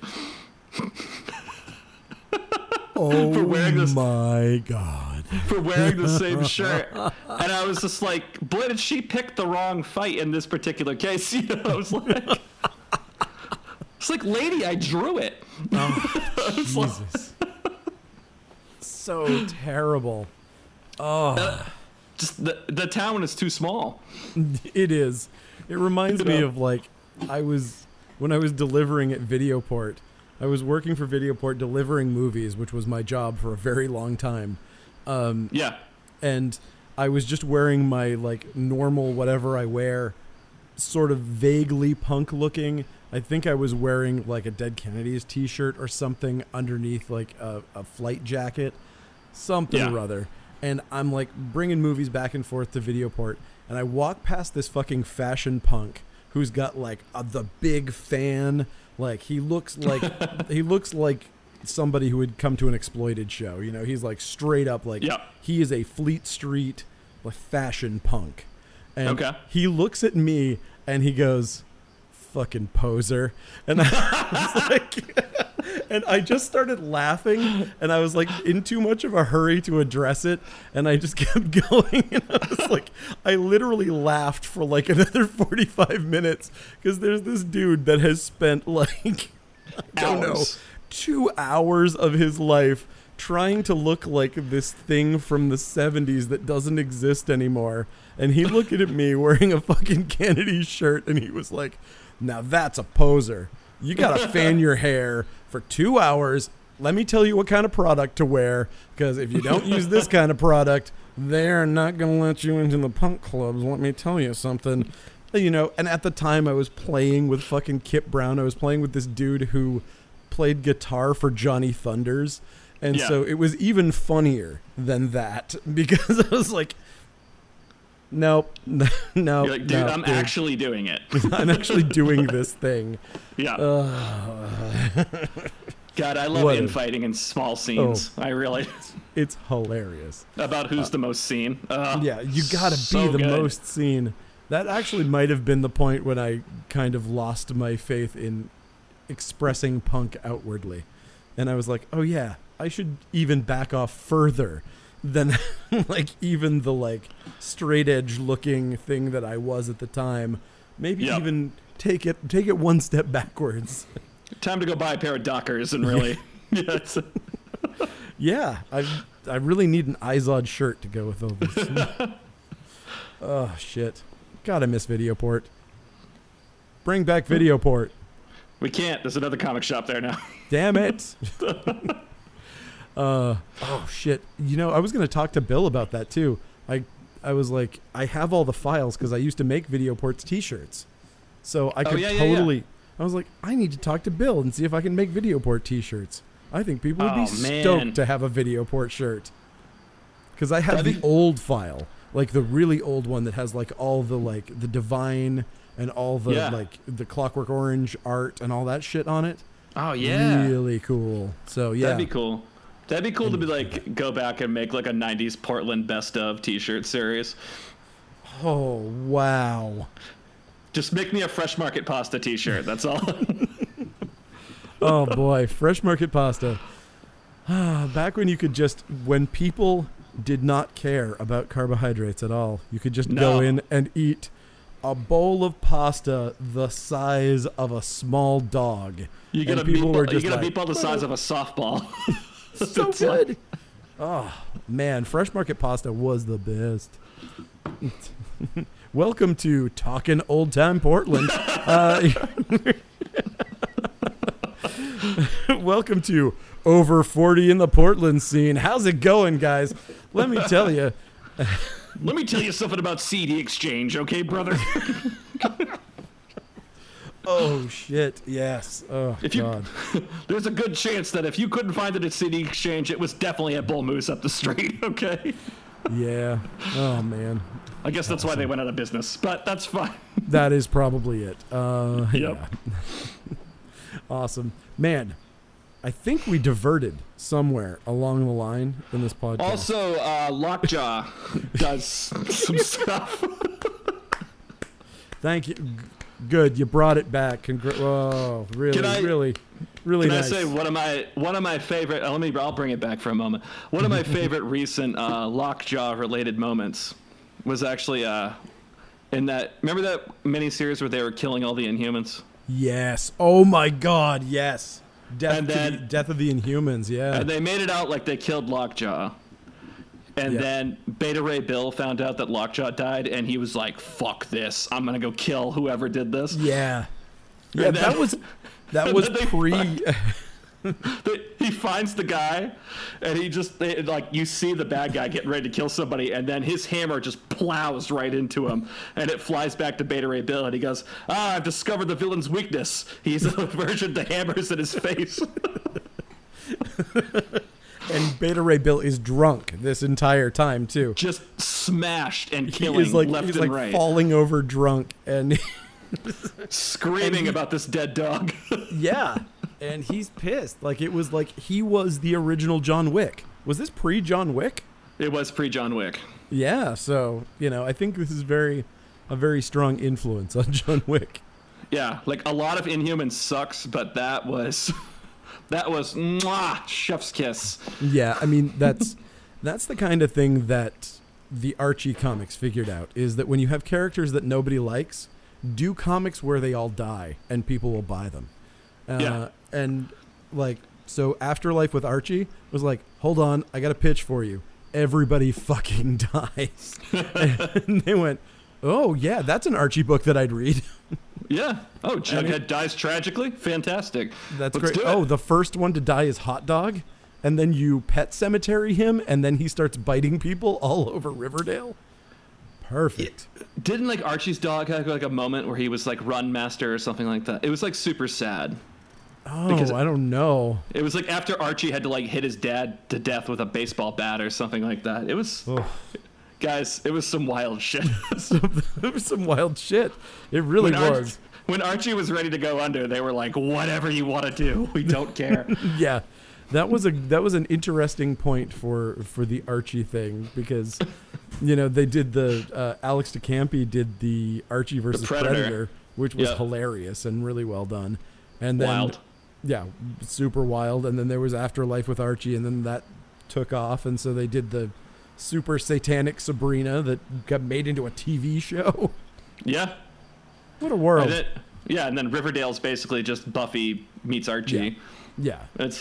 Oh, for wearing this, my God. For wearing the same shirt. And I was just like, boy, did she pick the wrong fight in this particular case. I was like, it's like, lady, I drew it. Oh, Jesus. So terrible. Oh. Just the town is too small. It is. It reminds me of when I was delivering at Videoport. I was working for Videoport delivering movies, which was my job for a very long time. And I was just wearing my normal whatever I wear, sort of vaguely punk looking. I think I was wearing a Dead Kennedys t-shirt or something underneath a flight jacket, something or other. And I'm bringing movies back and forth to Videoport, and I walk past this fucking fashion punk who's got the big fan. He looks like somebody who would come to an Exploited show. He's straight up he is a Fleet Street fashion punk. And he looks at me and he goes, "Fucking poser." And I was and I just started laughing, and I was in too much of a hurry to address it, and I just kept going, and I was I literally laughed for another 45 minutes because there's this dude that has spent I don't know, 2 hours of his life trying to look like this thing from the 70s that doesn't exist anymore, and he looked at me wearing a fucking Kennedy shirt, and he was like, "Now that's a poser. You gotta fan your hair for 2 hours. Let me tell you what kind of product to wear, because if you don't use this kind of product, they're not gonna let you into the punk clubs. Let me tell you something." And at the time I was playing with fucking Kip Brown. I was playing with this dude who played guitar for Johnny Thunders. And so it was even funnier than that, because I was like, nope, no. You're like, dude, I'm actually doing it. I'm actually doing this thing. Yeah. God, I love infighting in small scenes. I really. It's hilarious. About who's the most seen. Yeah, you gotta be the most seen. That actually might have been the point when I kind of lost my faith in expressing punk outwardly. And I was like, oh yeah, I should even back off further than even the straight edge looking thing that I was at the time. Maybe even take it one step backwards. Time to go buy a pair of Dockers and really Yeah, I really need an Izod shirt to go with all this. Oh shit. God, I miss Videoport. Bring back Videoport. We can't. There's another comic shop there now. Damn it. Oh shit. I was going to talk to Bill about that too. I was like, I have all the files because I used to make Videoport's t-shirts. So I could I was like, I need to talk to Bill and see if I can make Videoport t-shirts. I think people would be stoked to have a Videoport shirt. Because I have the old file, the really old one that has all the the Divine and all the the Clockwork Orange art and all that shit on it. Oh yeah, really cool. So yeah, that'd be cool. That'd be cool to be go back and make a 90s Portland best of t-shirt series. Oh wow. Just make me a Fresh Market Pasta t-shirt, that's all. Oh boy, Fresh Market Pasta. Back when you could when people did not care about carbohydrates at all, you could just go in and eat a bowl of pasta the size of a small dog. You get a meatball the size of a softball. So good. Oh man, Fresh Market Pasta was the best. Welcome to Talkin' Old Time Portland. Welcome to Over 40 in the Portland scene. How's it going, guys? Let me tell you. Let me tell you something about CD Exchange, okay, brother? Oh, shit. Yes. Oh, God. There's a good chance that if you couldn't find it at CD Exchange, it was definitely at Bull Moose up the street, okay? Yeah. Oh, man. I guess that's why they went out of business, but that's fine. That is probably it. Yep. Yeah. Awesome. Man, I think we diverted somewhere along the line in this podcast. Also, Lockjaw does some stuff. Thank you. Good, you brought it back. Whoa, really, really Can nice. I say one of my favorite? I'll bring it back for a moment. One of my favorite recent Lockjaw related moments was actually in that. Remember that miniseries where they were killing all the Inhumans? Yes. Oh my God. Yes. And Death of the Inhumans. Yeah. And they made it out like they killed Lockjaw. And then Beta Ray Bill found out that Lockjaw died, and he was like, "Fuck this! I'm gonna go kill whoever did this." Yeah. Yeah. And That was pre. He finds the guy, and you see the bad guy getting ready to kill somebody, and then his hammer just plows right into him, and it flies back to Beta Ray Bill, and he goes, "I've discovered the villain's weakness. He's allergic to hammers in his face." And Beta Ray Bill is drunk this entire time too. Just smashed and killing He's like left and right, falling over drunk and screaming about this dead dog. Yeah. And he's pissed. Like, it was like he was the original John Wick. Was this pre-John Wick? It was pre-John Wick. Yeah, so, I think this is a very strong influence on John Wick. Yeah, like a lot of Inhumans sucks, but that was mwah, chef's kiss. Yeah, I mean, that's the kind of thing that the Archie comics figured out, is that when you have characters that nobody likes, do comics where they all die and people will buy them. Yeah. And so Afterlife with Archie was like, hold on, I got a pitch for you. Everybody fucking dies. And they went, oh yeah, that's an Archie book that I'd read. Yeah. Oh, Jughead dies tragically? Fantastic. That's Let's great. do it. Oh, the first one to die is Hot Dog, and then you pet cemetery him, and then he starts biting people all over Riverdale. Perfect. Didn't Archie's dog have a moment where he was run master or something like that? It was super sad. Oh, Because I don't know. It was after Archie had to hit his dad to death with a baseball bat or something like that. It was, guys, it was some wild shit. It was some wild shit. It really was. When Archie was ready to go under, they were like, "Whatever you want to do, we don't care." Yeah, that was an interesting point for the Archie thing, because they did the Alex DeCampi did the Archie versus Predator, which was hilarious and really well done. And then wild. Yeah, super wild. And then there was Afterlife with Archie, and then that took off, and so they did the super satanic Sabrina that got made into a TV show. Yeah. What a world. And then Riverdale's basically just Buffy meets Archie. Yeah.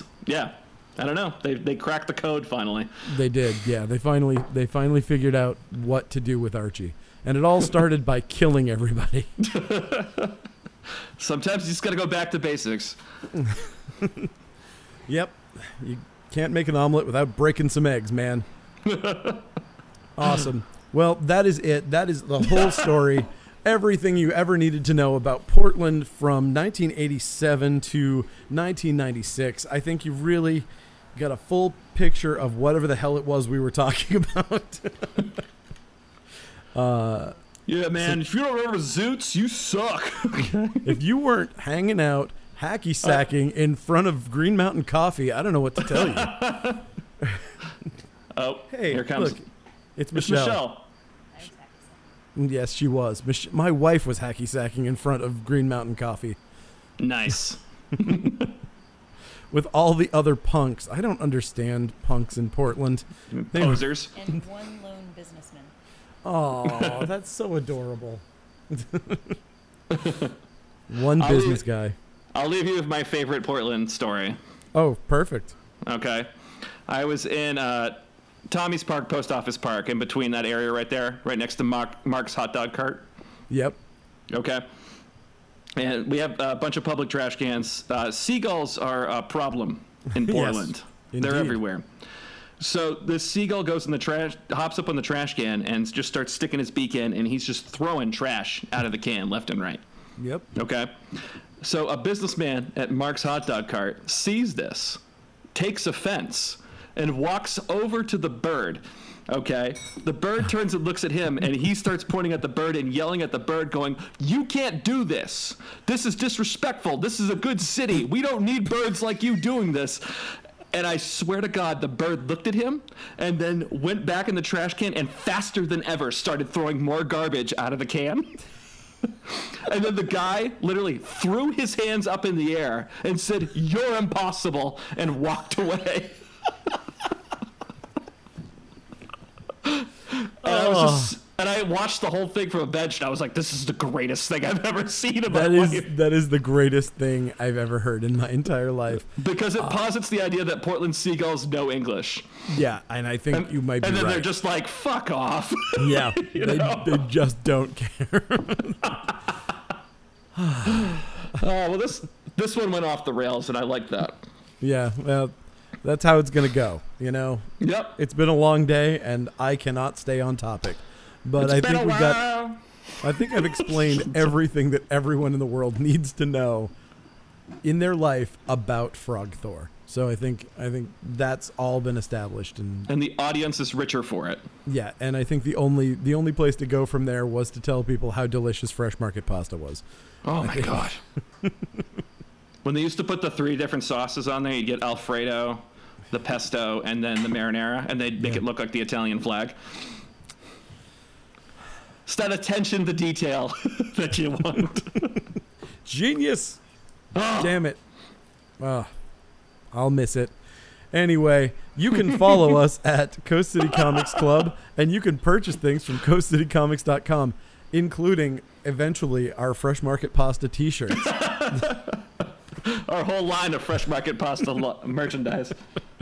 I don't know. They cracked the code finally. They did. Yeah, they finally figured out what to do with Archie. And it all started by killing everybody. Sometimes you just got to go back to basics. Yep. You can't make an omelet without breaking some eggs, man. Awesome. Well, that is it. That is the whole story. Everything you ever needed to know about Portland from 1987 to 1996. I think you really got a full picture of whatever the hell it was we were talking about. Yeah, man. If you don't remember Zoots, you suck. If you weren't hanging out, hacky sacking in front of Green Mountain Coffee, I don't know what to tell you. Oh, Hey, here comes. look, it's Michelle. Yes, she was. My wife was hacky sacking in front of Green Mountain Coffee Nice. with all the other punks. I don't understand punks in Portland. Posers. And one lone businessman. Oh, that's so adorable. One I'll business leave- guy. I'll leave you with my favorite Portland story. Oh, perfect. Okay. I was in Tommy's Park, Post Office Park, in between that area right there, right next to Mark's hot dog cart. Yep. Okay. And we have a bunch of public trash cans. Seagulls are a problem in Portland. Yes, they're indeed. everywhere. So this seagull goes in the trash, hops up on the trash can, and just starts sticking his beak in, and he's just throwing trash out of the can left and right. Yep. Okay. So a businessman at Mark's hot dog cart sees this, takes offense, and walks over to the bird. Okay. The bird turns and looks at him, and he starts pointing at the bird and yelling at the bird, going, "You can't do this. This is disrespectful. This is a good city. We don't need birds like you doing this." And I swear to God, the bird looked at him and then went back in the trash can and faster than ever started throwing more garbage out of the can. And then the guy literally threw his hands up in the air and said, "You're impossible," and walked away. And I watched the whole thing from a bench, and I was like, "This is the greatest thing I've ever seen in my life." That is the greatest thing I've ever heard in my entire life. Because it posits the idea that Portland Seagulls know English. Yeah, and I think you might be right. And then they're just like, "Fuck off." Yeah, they just don't care. Well, this one went off the rails, and I like that. Yeah, well, that's how it's going to go, you know? Yep. It's been a long day, and I cannot stay on topic. But I think I've explained everything that everyone in the world needs to know in their life about Frog Thor. So I think that's all been established, and the audience is richer for it. yeah, and I think the only place to go from there was to tell people how delicious Fresh Market pasta was. Oh my god. When they used to put the 3 different sauces on there, you'd get Alfredo, the pesto, and then the marinara, and they'd make it look like the Italian flag. It's that attention to detail that you want. Genius! Damn it. I'll miss it. Anyway, you can follow us at Coast City Comics Club, and you can purchase things from coastcitycomics.com, including, eventually, our Fresh Market Pasta t-shirts. Our whole line of Fresh Market Pasta merchandise.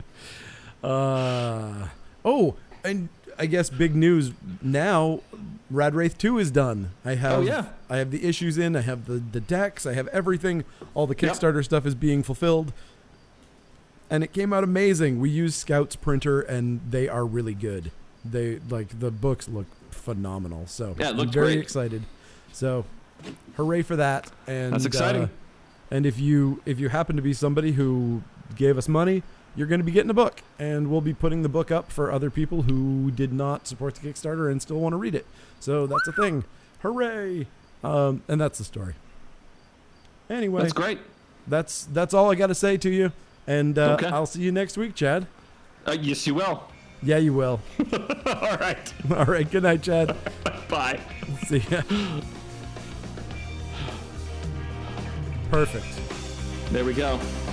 Oh, and I guess big news now, Rad Wraith 2 is done. I have the issues in, I have the decks, I have everything. All the Kickstarter stuff is being fulfilled. And it came out amazing. We used Scout's printer, and they are really good. The books look phenomenal. So yeah, it looked I'm very great. excited. So hooray for that. And that's exciting. And if you happen to be somebody who gave us money, you're going to be getting a book, and we'll be putting the book up for other people who did not support the Kickstarter and still want to read it. So that's a thing. Hooray! And that's the story. Anyway, That's great. That's all I got to say to you. And Okay. I'll see you next week, Chad. Yes, you will. Yeah, you will. All right. All right. Good night, Chad. Bye. See ya. Perfect. There we go.